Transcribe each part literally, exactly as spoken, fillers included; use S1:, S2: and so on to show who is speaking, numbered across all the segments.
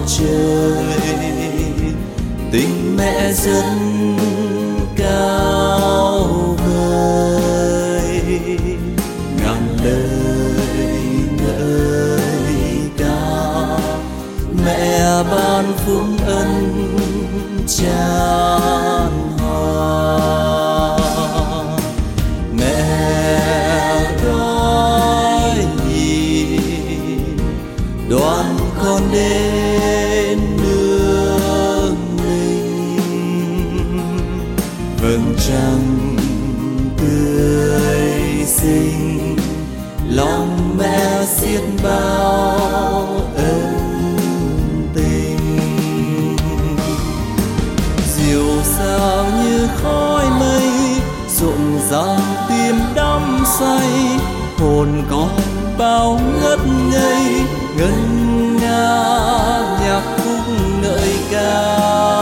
S1: trời. Tình mẹ rất cao vời, ngàn lời ngợi ca. Mẹ ban phúc ân tràn hòa, mẹ đói nhìn đoàn con đến nước mình. Vầng trăng tươi xinh, lòng mẹ xiết bao ân tình. Diều sao như khói mây rộn ràng tim đắm say, hồn con bao ngất ngây ngân nga nhạc khúc ngợi ca.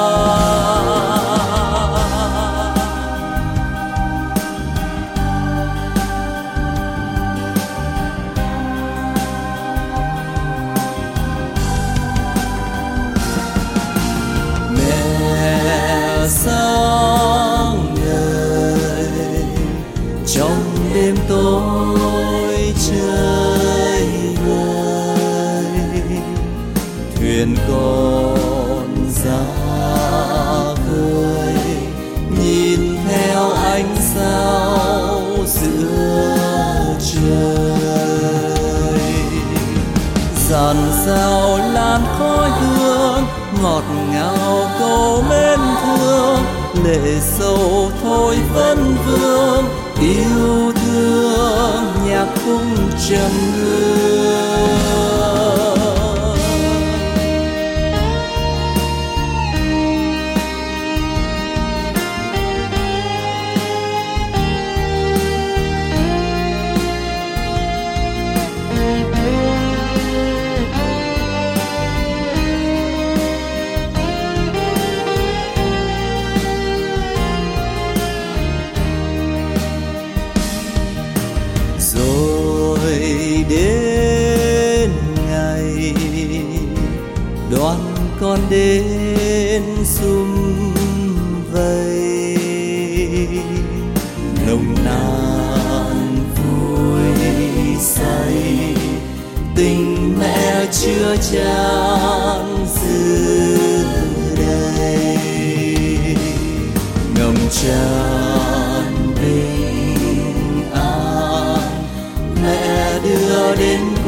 S1: Mẹ sáng ngời trong đêm tối trời vơi, thuyền con ra khơi nhìn theo ánh sao giữa trời. Dàn sao lan khói hương ngọt ngào câu mến thương, lệ sầu thôi vẫn vương yêu thương nhạc khúc trầm hương. Rồi đến ngày đoàn con đến sum vầy, nồng nàn vui say tình mẹ chưa chan dư đây. Ngầm tràn bình an mẹ đưa đến